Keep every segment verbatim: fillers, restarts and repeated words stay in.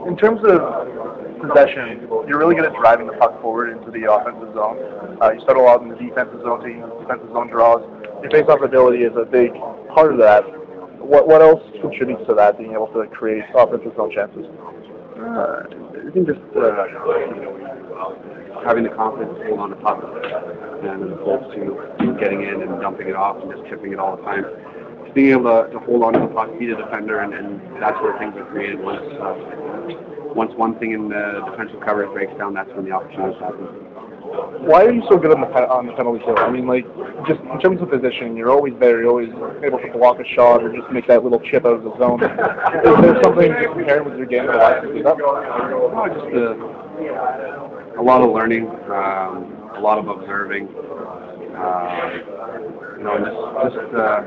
In terms of possession, you're really good at driving the puck forward into the offensive zone. Uh, you start a lot in the defensive zone, taking defensive zone draws. Your face-off ability is a big part of that. What what else contributes to that, being able to create offensive zone chances? Uh, I think just uh, having the confidence to hold on to puck, and as opposed to getting in and dumping it off and just chipping it all the time. Just being able to, to hold on to the puck, be the defender, and, and that's where things are created. Once uh, once one thing in the defensive coverage breaks down, that's when the opportunities happen. Why are you so good on the pe- on the penalty kill? I mean, like, just in terms of positioning, you're always there. You're always able to block a shot or just make that little chip out of the zone. Is there something just inherent with your game that allows you to do that? Oh, just uh, a lot of learning, um, a lot of observing. Uh, you know, just just uh,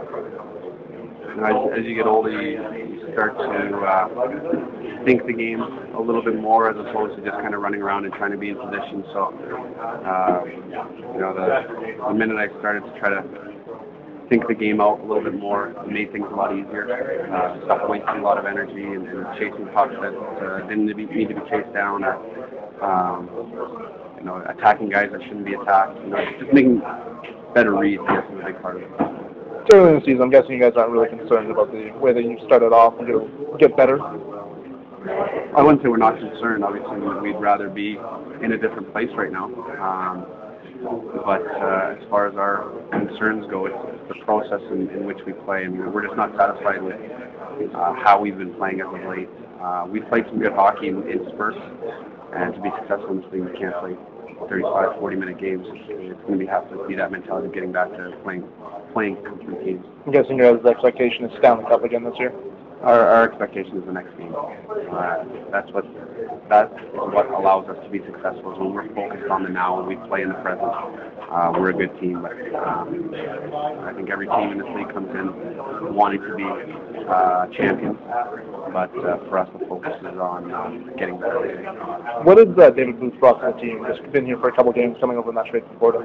you know, as, as you get older, you, you start to uh, think the game a little bit more as opposed to just kind of running around and trying to be in position. So, uh, you know, the, the minute I started to try to think the game out a little bit more, it made things a lot easier. Uh, stopped wasting a lot of energy and, and chasing pucks that uh, didn't need to, be, need to be chased down, or um, you know, attacking guys that shouldn't be attacked. You know, just making better reads, I guess, is a big part of it. Early in the season, I'm guessing you guys aren't really concerned about the way that you started off and you'll get better. I wouldn't say we're not concerned. Obviously, we'd rather be in a different place right now. Um, but uh, as far as our concerns go, it's, it's the process in, in which we play. I mean, we're just not satisfied with uh, how we've been playing as of late. Uh, we've played some good hockey in, in spurts, and to be successful in this league, we can't play thirty-five, forty minute games. It's going to be have to be that mentality of getting back to playing playing complete games. I'm guessing your guys' expectation is Stanley Cup again this year. Our, our expectation is the next game. Uh, that's what that is what allows us to be successful. Is when we're focused on the now and we play in the present. Uh, we're a good team, but um, I think every team in this league comes in wanting to be uh, champions. But uh, for us, the focus is on um, getting better. What has uh, David Booth brought to the team? Just been here for a couple games, coming over in that straight from Florida.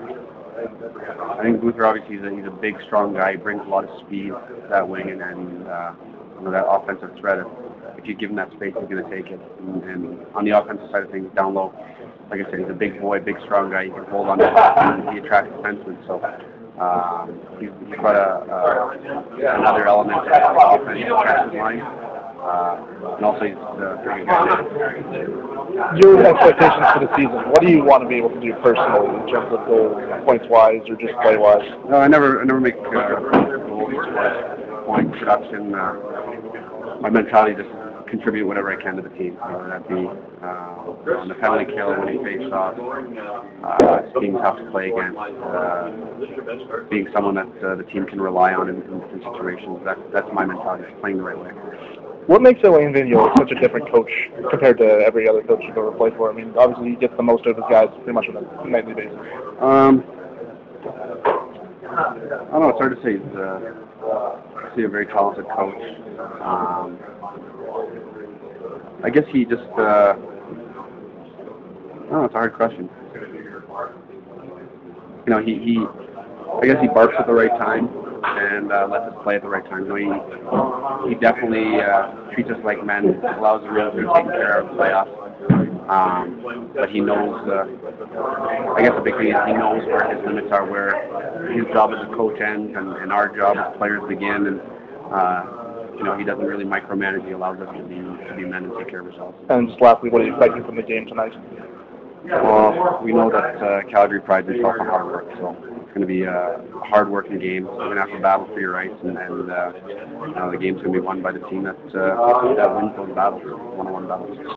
I think Buther obviously he's a, he's a big, strong guy. He brings a lot of speed that wing and, and uh, you know, that offensive threat. If you give him that space, he's going to take it. And, and on the offensive side of things, down low, like I said, he's a big boy, big, strong guy. He can hold on to it, and he attracts defensemen. So um, he's, he's got a, uh, another element to the offensive catcher's line. Uh, and also he's a pretty good guy. Your expectations for the season, what do you want to be able to do personally in terms of goals, points-wise, or just play-wise? No, I never I never make uh, goals, point production. Uh, my mentality just contribute whatever I can to the team, whether that be uh, on the penalty kill, winning face-off, uh, being tough to play against, uh, being someone that uh, the team can rely on in, in different situations. That, that's my mentality, playing the right way. What makes Alain Vigneault such a different coach compared to every other coach you've ever played for? I mean, obviously he gets the most out of his guys pretty much on a nightly basis. Um, I don't know, it's hard to say. He's uh, he's a very talented coach. Um, I guess he just, uh, I don't know, it's a hard question. You know, he, he I guess he barks at the right time and uh, lets us play at the right time. You know, he, he definitely uh, treats us like men, allows the real to take care of the playoffs. Um, but he knows, uh, I guess the big thing is he knows where his limits are, where his job as a coach ends and, and our job as players begin. And, uh, you know, he doesn't really micromanage. He allows us to be, to be men and take care of ourselves. And just lastly, what are you expecting from the game tonight? Well, we know that uh, Calgary prides itself on hard work, so it's going to be a hard-working game. You're going to have to battle for your rights, and, and uh, you know, the game's going to be won by the team that uh, that wins those battles, one-on-one battles.